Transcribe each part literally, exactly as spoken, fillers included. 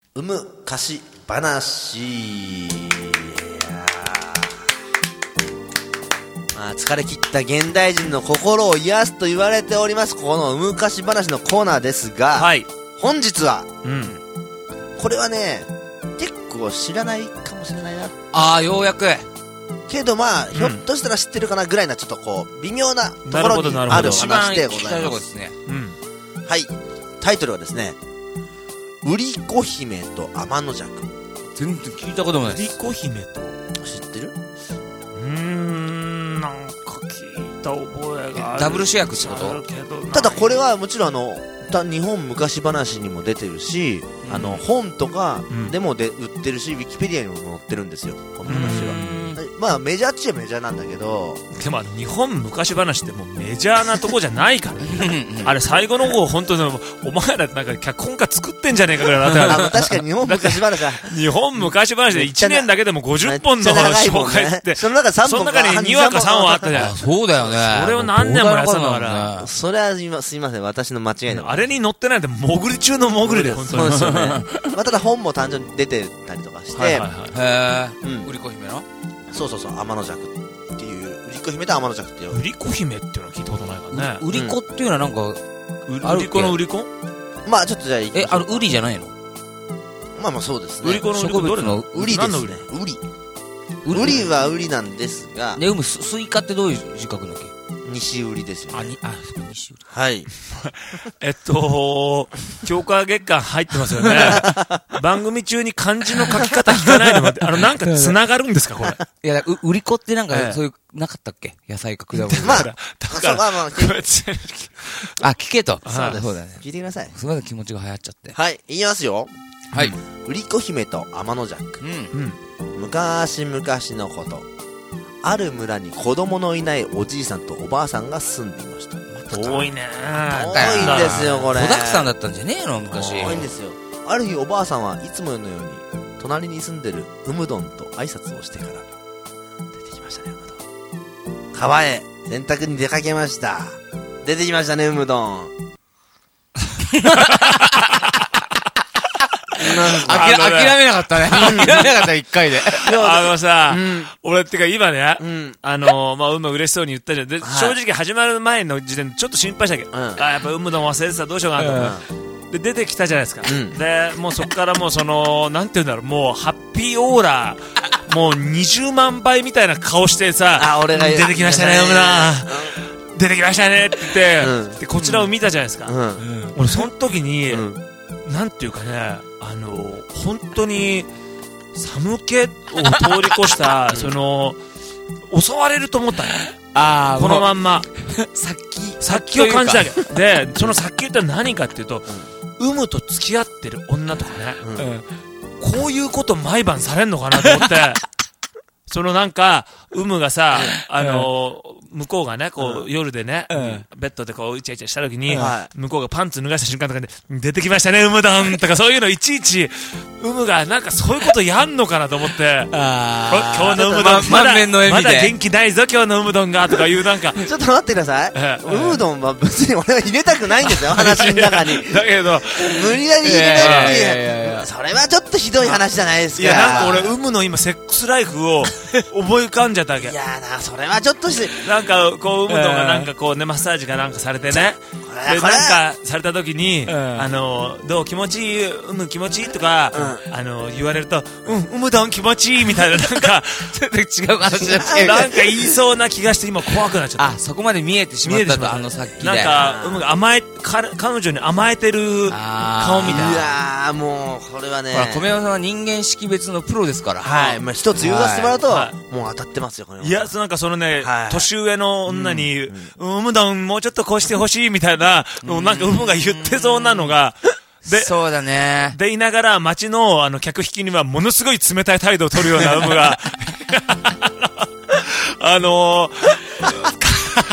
うむかし話。まあ、疲れ切った現代人の心を癒すと言われておりますこのうむかし話のコーナーですが、 はい、 本日は、 うん、 これはね結構知らないかもしれないな。 ああ、ようやくけどまあ、うん、ひょっとしたら知ってるかなぐらいなちょっとこう微妙なところにある話でございます。 ね、 うん、はい、タイトルはですね、売り子姫と天の弱。 全然聞いたこともないです。 売り子姫と知ってる？ うーん、なんか聞いた覚えがある。 ダブル主役ってこと？ ただこれはもちろんあの日本昔話にも出てるし、うん、あの本とかでもで売ってるし、ウィキペディアにも載ってるんですよ、この話は。まあメジャーっちゃメジャーなんだけど、 でも日本昔話ってもうメジャーなとこじゃないからねあれ最後の方本当にお前らなんか脚本家作ってんじゃねえかぐらいなって確かに日本昔話は日本昔話でいちねんだけでもごじゅっぽんの紹介って、 その中さんぼんか、 その中ににわかさんわあったじゃん。 そうだよね。 それを何年もやってたんだから。 それはすいません、私の間違いで。 あれに載ってないって潜り中の潜りで本当に。 そうですよね。まあただ本も単純に出てたりとかして、へえ、売り子姫のそうそうそう、天の弱っていう、売り子姫と天の弱っていう。 売り子姫っていうのは聞いたことないからね。 売り子っていうのはなんか、 売り子の売り子？ まあちょっとじゃあ、 え、あの、売りじゃないの？ まあまあそうですね。 売り子の売り子、どれの売りですね。売り。売りは売りなんですが。 ね、うむ、スイカってどういう字書くんだっけ？ 西売りですよね。 あ、に、あ、西売り。 はい。 えっと、強化月間入ってますよね。番組中に漢字の書き方聞かないでもらって、あの、なんか繋がるんですか、これ。 いや、う、売り子ってなんか、そういう、なかったっけ？野菜か果物。 まあ、 だから、 まあまあ、 あ、聞けと。 そうです。 そうだね。 聞いてください。 すごい気持ちが流行っちゃって。 はい、言いますよ。 はい。 売り子姫と天の弱。 うん。 昔々のこと。ある村に子供のいないおじいさんとおばあさんが住んでいました。 遠いねー。遠いんですよ、これ。 子だくさんだったんじゃねえの、昔。 遠いんですよ。ある日おばあさんはいつものように、隣に住んでるうむどんと挨拶をしてから、出てきましたね、うむどん。川へ、洗濯に出かけました。出てきましたね、うむどん。 諦めなかったね。諦めなかった一回で。 あのさ、俺ってか今ね、あの、まあ、うむ嬉しそうに言ったじゃん。で、正直始まる前の時点でちょっと心配したけど、あ、やっぱうむどん忘れてた、どうしようかなと。で、出てきたじゃないですか。で、もうそっからもうその、なんて言うんだろう、もうハッピーオーラ、もうにじゅうまんばいみたいな顔してさ、出てきましたね、うむどん。出てきましたねって言って、で、こちらを見たじゃないですか。俺、その時に、なんていうかね、あの、本当に、寒気を通り越した、その、襲われると思ったね。ああ、このまんま。 殺気。 殺気を感じたわけ。で、その殺気って何かっていうと、うむと付き合ってる女とかね、こういうこと毎晩されんのかなと思って、そのなんか、うむがさ、あの、向こうがね、こう、夜でね、ベッドでこう、イチャイチャした時に、向こうがパンツ脱がした瞬間とかで、出てきましたね、うむどんとか、そういうのいちいち、うむがなんかそういうことやんのかなと思って、今日のうむどん、まだ、まだ元気ないぞ、今日のうむどんが、とかいうなんか。 ちょっと待ってください。うむどんは別に俺は入れたくないんですよ、話の中に。 だけど、 無理やり入れないっていう。それはちょっとひどい話じゃないですか。 いや、なんか俺、うむの今、セックスライフを思い浮かんじゃったわけ。 いやな、それはちょっとして。 なんか、こう、うむどんがなんかこうね、マッサージかなんかされてね。で、なんか、された時に、あの、どう気持ちいい、うむ気持ちいいとか、あの、言われると、うん、うむどん気持ちいいみたいな、なんか、 ちょっと違う話だけど。なんか言いそうな気がして今怖くなっちゃった。 あ、そこまで見えてしまったと、あのさっきで。 なんか、うむが甘え、彼女に甘えてる顔みたいな。 いやー、もう、これはね。 ほら、米山さんは人間識別のプロですから。 はい。まあ、一つ言わせてもらうと、もう当たってますよ、これは。 いや、なんかそのね、年上の女に、うむどんもうちょっとこうしてほしいみたいな、なんかうむが言ってそうなのが、 で、そうだね。 で、いながら街のあの客引きにはものすごい冷たい態度を取るようなうむが、あのー、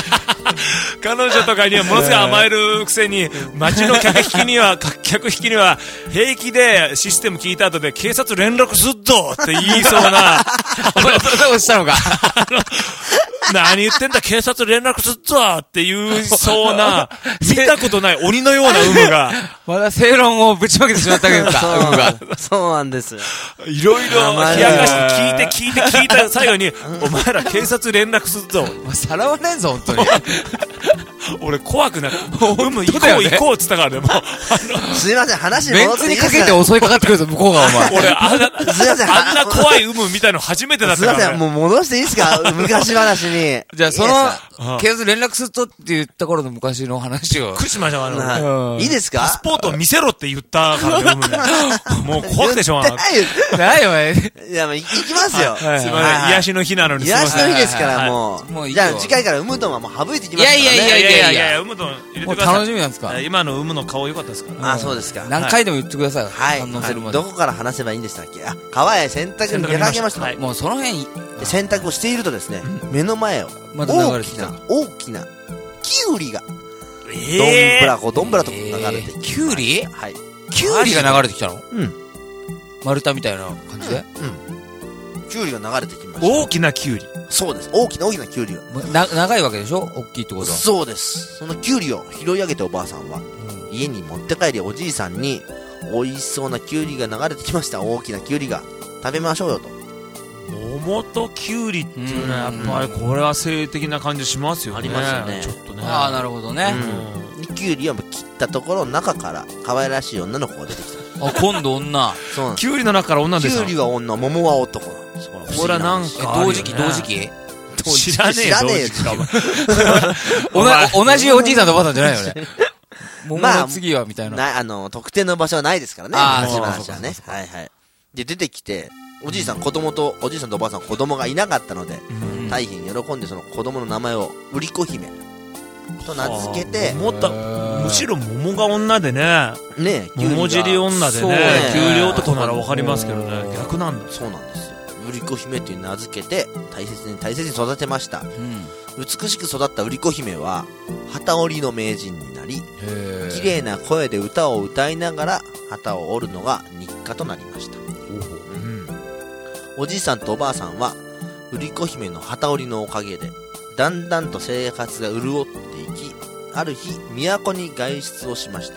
彼女とかにはものすごい甘えるくせに、街の客引きには、客引きには、平気でシステム聞いた後で、警察連絡すっぞって言いそうな。 お前、そんなことしたのか。 何言ってんだ、警察連絡すっぞって言いそうな、見たことない鬼のような馬が。 まだ正論をぶちまけてしまったわけですか、馬が。 そうなんですよ。 いろいろ冷やかして聞いて聞いて聞いた最後に、お前ら警察連絡すっぞ。 さらわれんぞ、本当に。 俺怖くなって、うむ、行こう行こうって言ったからね、もう。 すいません、話ベンツ戻っていいですか。 にかけて襲いかかってくるぞ、向こうが、お前。 俺、あんな、 すいません、 あんな怖い有無みたいの初めてだったからね。 すいません、もう戻していいですか昔話に。 じゃあ、そいいですかの、警察連絡するとって言った頃の昔の話を。 びっくりしましたあの、 はいいいですかパスポートを見せろって言ったからね、有無ね。もう怖くてしょうがなかっ言ってないないよ、お前。 いや、もう行きますよ。 はいた。すいません、癒しの日なのにすいません。 癒しの日ですから、 はいもう。 もういいよじゃあ、次回からウムドンはもう省いていきますからね。 いやいやいやいやいやいやいや、ウムドン入れてもうください。 楽しみなんですか？ 今のウムの顔良かったですから。 あ、そうですか。 何回でも言ってください。 はい。 反応するまでど。こから話せばいいんでしたっけあ、川へ洗濯に出かけました。 はいもうその辺、 で洗濯をしているとですね、目の前を、 また流大れてきたきな、大きな、キュウリが、どんえぶらこ、どんぶらと流れてきました。 えーキュウリはい。 キュウリが流れてきたの？ うん。 丸太みたいな感じで？ うん。キュウリが流れてきました。 大きなキュウリ。 そうです。大きな大きなキュウリが。 な、長いわけでしょ？大きいってことは。 そうです。そのキュウリを拾い上げておばあさんは、家に持って帰りおじいさんに、美味しそうなキュウリが流れてきました。大きなキュウリが。食べましょうよと。 桃とキュウリっていうのはやっぱりこれは性的な感じしますよね。 ありますよねちょっとね。 ああ、なるほどね。 うん。でキュウリを切ったところ、中から可愛らしい女の子が出てきた。 あ、今度女。 そうなんです。 キュウリの中から女ですキュよ。 ウリは女、桃は男なんです。これこれはなんえ、 かあるよね同時期、同時期知らねえよ。 知らねえよ同時期かおな同じおじいさんとおばあさんじゃないよね。桃まあの次はみたいな。 な、あの、特定の場所はないですからね。 あー昔話はね。はいはい。で、出てきて、おじいさん、子供と、おじいさんとおばあさん、子供がいなかったので、 うん大変喜んでその子供の名前を、売り子姫と名付けて、 思った、むしろ桃が女でね、 ね、キュウリが桃尻女でねそうね、 キュウリ男ならわかりますけどね、逆なんだ。 そうなんですよ。売り子姫という名付けて、大切に大切に育てました。 うん。 美しく育った売り子姫は、旗織りの名人になり、 へ綺麗な声で歌を歌いながら旗を織るのが日課となりました。 うんおじいさんとおばあさんは、売り子姫の旗織りのおかげで、だんだんと生活が潤っていき、ある日、都に外出をしました。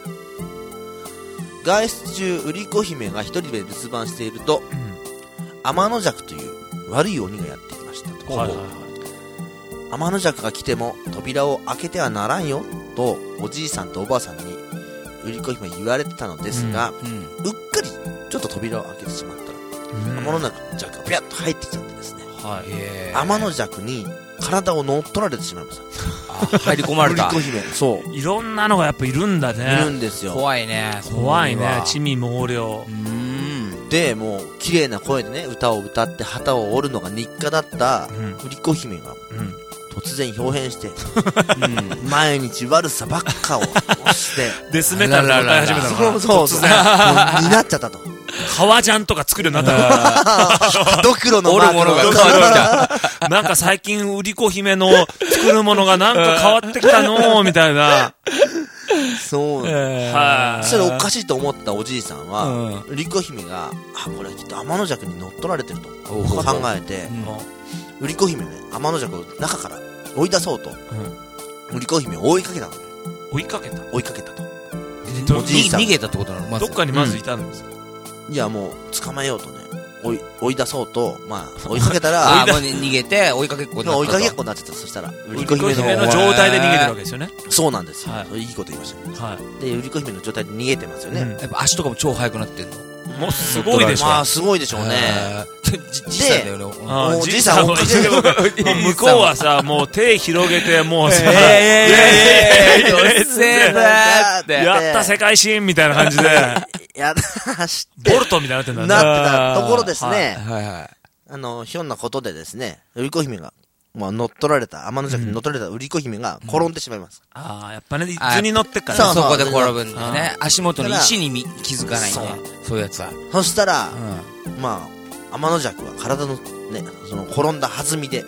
外出中、売り子姫が一人で留守番していると、天の弱という悪い鬼がやってきましたと。 はいはいはい。 天の弱が来ても扉を開けてはならんよ、と、おじいさんとおばあさんに、売り子姫は言われてたのですが、 うん。 うっかり、ちょっと扉を開けてしまったら、天の弱がピャッと入ってきちゃってですね、 はい。 へー天の弱に体を乗っ取られてしまいました。 あ入り込まれた売り。子姫。そう。 いろんなのがやっぱいるんだいるね。 んですよ。 怖いね。 怖いね。 ち地味猛量う。ん。 で、もう、綺麗な声でね、歌を歌って旗を折るのが日課だったう、ん。 売り子姫がうん。 突然表変して、毎日悪さばっかをして、 デスメタルで歌い始めたのかな。 そうそうそう、 突然。 もうになっちゃったと。 革ジャンとか作るようになったドクロのおるものが変わってきた。 の。なんか最近売り子姫の作るものがなんか変わってきたのみたいな。 そう。 はい。 それおかしいと思ったおじいさんは、 うん売り子姫が、あ、これきっと天の弱に乗っ取られてるとおう考えて、売り子姫ね、天の弱を中から追い出そうと、売り子姫を追いかけたの。 追いかけた。 追いかけたと。 どおじいさん逃げたってことなのまずどっかにまずいたんですか。 いや、もう、捕まえようとね、追い、追い出そうと、まあ、追いかけたあら、 あ、もう逃げて追いかけっこになったと。 追いかけっこになっちゃった。そしたら、売売り子り子姫姫のの、 状態で逃げてるわけですよね。 そうなんですよ。 はいそれいいこと言いましたね。 はい。 で、売り子姫の状態で逃げてますよね。 うんやっぱ足とかも超速くなってんの。 もうすごいでしょ。 まあ、すごいでしょうね。 へー。じ、じいさんだよね。 あおじいじいさんもさん追っかけるもう向こうはさ、もう手広げて、もうさ、 えー、よっせーだーって。 やった世界新みたいな感じで、 やだ、知ってボルトみたいになってんだね。 なってたところですね、 はいはい。 あの、ひょんなことでですね、売り子姫が、まあ、乗っ取られた、天の弱に乗っ取られた売り子姫が転んでしまいます。 ああ、やっぱね、図に乗ってっからね。 そうそこで転ぶんだよね。足元のだから石にみ気づかないねそう。 そういうやつは。 そしたら、 うまあ、天の弱は体のね、その転んだ弾みで、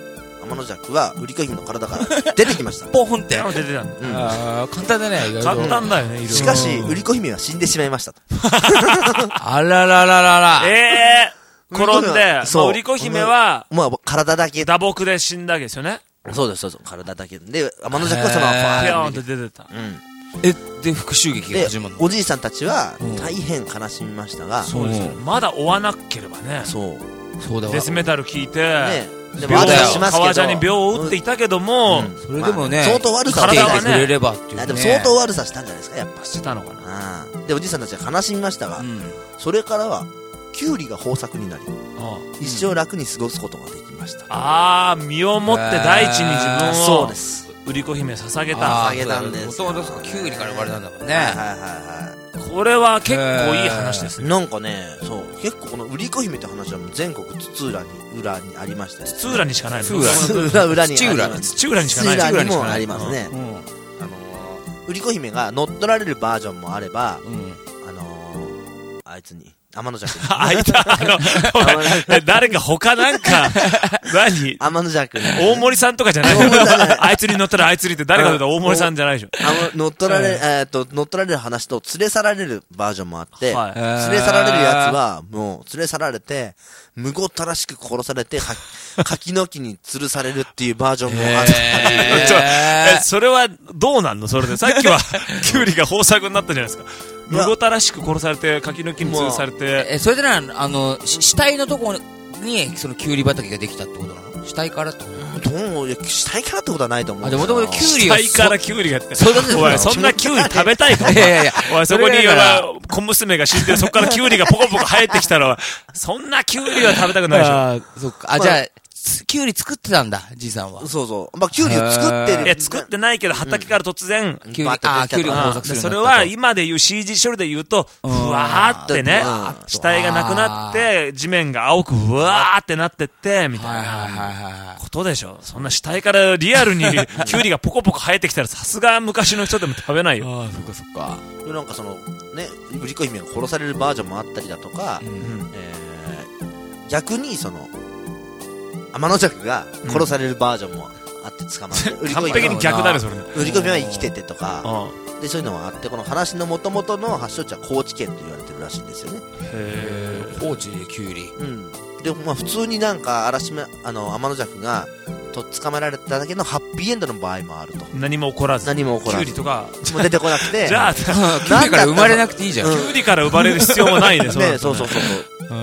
天の弱は売り子姫の体から出てきましたポンって出てたんだ、 うん、 あ簡単だね簡単だよね。 しかし売り子姫は死んでしまいましたとあらららららえー、転んで、まあ、売り子姫はまあ体だけ打撲で死んだわけですよね。 そうですそうです、体だけで天の弱はそのままピョーンって出てた、 うん、 えで復讐劇が始まるの。 おじいさんたちは大変悲しみましたが、 そうですよ、まだ追わなければね。 そうそうだわ。 デスメタル聞いて、ね、 でも悪さしますけど革ジャに秒を打っていたけども、 うん、それでもね、 まあ、相当悪さをしてくれればっていう、ね、 でも相当悪さしたんじゃないですか、やっぱしたのかな。 でおじいさんたちは悲しみましたが、うん、それからはキュウリが豊作になり、ああ一生楽に過ごすことができました。 ああ、身をもって大地に自分を、 そうです、 売り子姫捧げた。 捧げたんです。 もともとキュウリから生まれたんだもんね。 はいはいはいはい。 これは結構いい話ですね。 なんかね、そう結構この売り子姫って話はもう全国津々浦に裏にありましたね。 津々浦にしかないの。 津々浦に土浦土浦にしかない。 津々浦にもありますね。うん、あのー、売り子姫が乗っ取られるバージョンもあれば、うん、あのー、あいつに。天の弱に。 あいつ、あの、誰か他なんか、何天の弱に。 大森さんとかじゃないあいつに乗ったらあいつにって誰かと言ったら大森さんじゃないでしょ。 乗っ取られ、えっと、乗っ取られる話と連れ去られるバージョンもあって、連れ去られるやつは、もう連れ去られて、むごったらしく殺されて、柿の木に吊るされるっていうバージョンもあって。 え、それはどうなんのそれで。さっきは、キュウリが豊作になったじゃないですか。むごたらしく殺されて、柿の木に吊るされて。 え、それでな、あの、死体のところに、そのキュウリ畑ができたってことなの？死体からってことなの？ どういや、死体からってことはないと思う。 あ、でもともとキュウリを。 死体からキュウリがって。 そうだね。 おい、そんなキュウリ食べたいか？ いやいやいや。 おい、そこに、小娘が死んで、そこからキュウリがポコポコ生えてきたら、そんなキュウリは食べたくないでしょ。 あ、そっか。あ、じゃあ、キュウリ作ってたんだ、じいさんは。 そうそう。まあ、キュウリを作ってる。 いや、作ってないけど、畑から突然、 キュウリ、あ、キュウリが豊作する。 それは、今で言う シージー 処理で言うと、ふわーってね、死体がなくなって、地面が青くふわーってなってって、みたいなことでしょ。そんな死体からリアルにキュウリがポコポコ生えてきたら、さすが昔の人でも食べないよ。 ああ、そっかそっか。 なんかその、ね、売り子姫が殺されるバージョンもあったりだとか、逆にその、天の弱が殺されるバージョンもあって捕まって、 うん、完璧に逆だねそれね。 売り子姫は生きててとか、でそういうのがあって、この話の元々の発祥地は高知県と言われてるらしいんですよね。 へー、高知でキュウリ。 うん。でまあ普通になんか嵐めあの天の弱がとっ捕まえられただけのハッピーエンドの場合もあると。 何も起こらず。 何も起こらず。 キュウリとかもう出てこなくて。 じゃあキュウリから生まれなくていいじゃん。 キュウリから生まれる必要もないね。そうね、そうそうそうそう。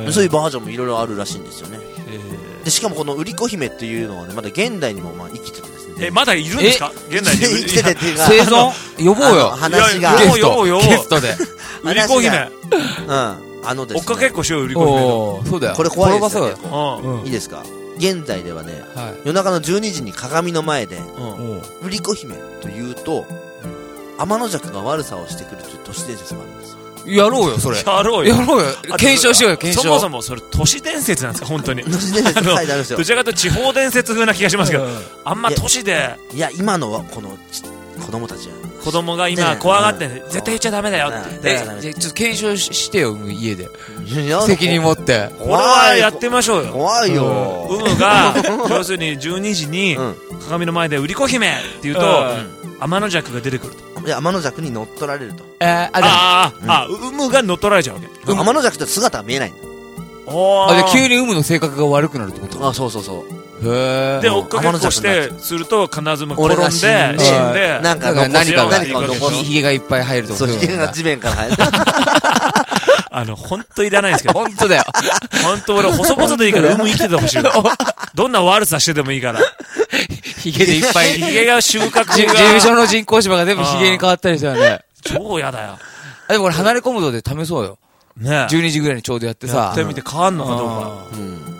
そういうバージョンもいろいろあるらしいんですよね。でしかもこの売り子姫っていうのはね、まだ現代にもまあ生きててですね。 え、まだいるんですか？現代に生きててっていうか。 生存呼ぼうよ。 話が。 呼ぼう呼ぼう呼ぼう。 ゲストで。 売り子姫。 うん。あのですね。 追っかけっこしよう、売り子姫。 そうだよ。 これ怖いですよね。 うん。 いいですか？現在ではね、夜中のじゅうにじに鏡の前で、売り子姫というと、天の弱が悪さをしてくるという都市伝説があるんですよ。 やろうよ、それ。 やろうよ。 やろうよ。検証しようよ、検証。 そもそもそれ都市伝説なんですか、本当に。 都市伝説って書いてあるんですよ。 どちらかというと地方伝説風な気がしますけど、あんま都市で。 いや、今のは、この、子供たちは。 子供が今怖がって絶対言っちゃダメだよって。 え、ちょっと検証してよ、家で。責任持って。 これはやってみましょうよ。 怖いよ。 うむが、要するにじゅうにじに鏡の前で売り子姫って言うと、天の弱が出てくると。 いや、天の弱に乗っ取られると。 えー、あ、 ああ、うむが乗っ取られちゃうわけ。 天の弱って姿は見えないんだ。 あ、で、急にうむの性格が悪くなるってこと？ あ、そうそうそう。 へー。 で、追っかけっこして、すると必ず転んで、死んで、 なんか何かが、 ひげがいっぱい入ると。 そう、ひげが地面から入る。 あの、ほんといらないんですけど。 ほんとだよ。 ほんと俺、細々でいいから、うむ生きててほしい。どんな悪さしててもいいから。 ヒゲでいっぱい。 ヒゲが収穫が。 事務所の人工芝が全部ヒゲに変わったりしたらね。 超嫌だよ。 あ、でもこれ離れ込むので試そうよ。 ねじゅうにじぐらいにちょうどやってさ。 やってみて変わんのかどうか。 うん。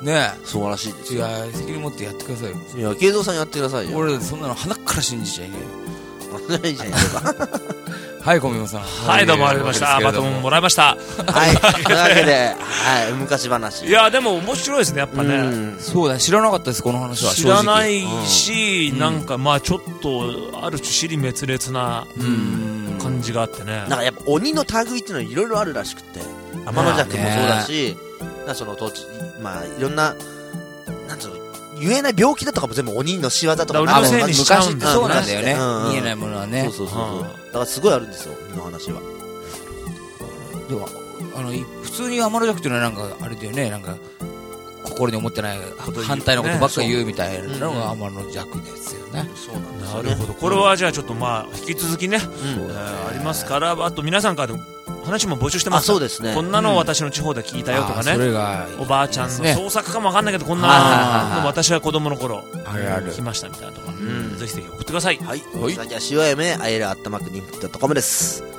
ねそうらしいですよ。いや、責任持ってやってくださいよ。 いや、慶三さんやってくださいよ。 俺、そんなの鼻から信じちゃいねえよ。いいじゃないですか。 はい、小宮さん。 はい、どうもありがとうございました。バトンもらいました。 はい。というわけで、はい、昔話。 いや、でも面白いですね、やっぱね。 そうだ、知らなかったです、この話は。 知らないし、なんか、まあちょっと、ある種、尻滅裂な感じがあってね。 なんかやっぱ鬼の類っていうのはいろいろあるらしくて、天の弱もそうだし、その土地、まあいろんな、なんつうの、 言えない病気だとかも全部鬼の仕業とか、 俺のせいにしちゃうんだそうなんだよね。見えないものはね。 そうそうそうそう。だからすごいあるんですよ、鬼の話は。 でも、あの、普通に天の弱っていうのはなんか、あれだよね、なんか、心に思ってない反対のことばっかり言うみたいなのが天の弱ですよね。 そうなんですよね。なるほど。これはじゃあちょっとまあ、引き続きね、ありますから、あと皆さんから話も募集してます。 そうですね。 こんなの私の地方で聞いたよとかね。 それがおばあちゃんの創作かもわかんないけど、こんなの私は子供の頃聞きましたみたいなとか、ぜひぜひ送ってください。 はい。先は塩やめあえるアットマークニンプドットコムです。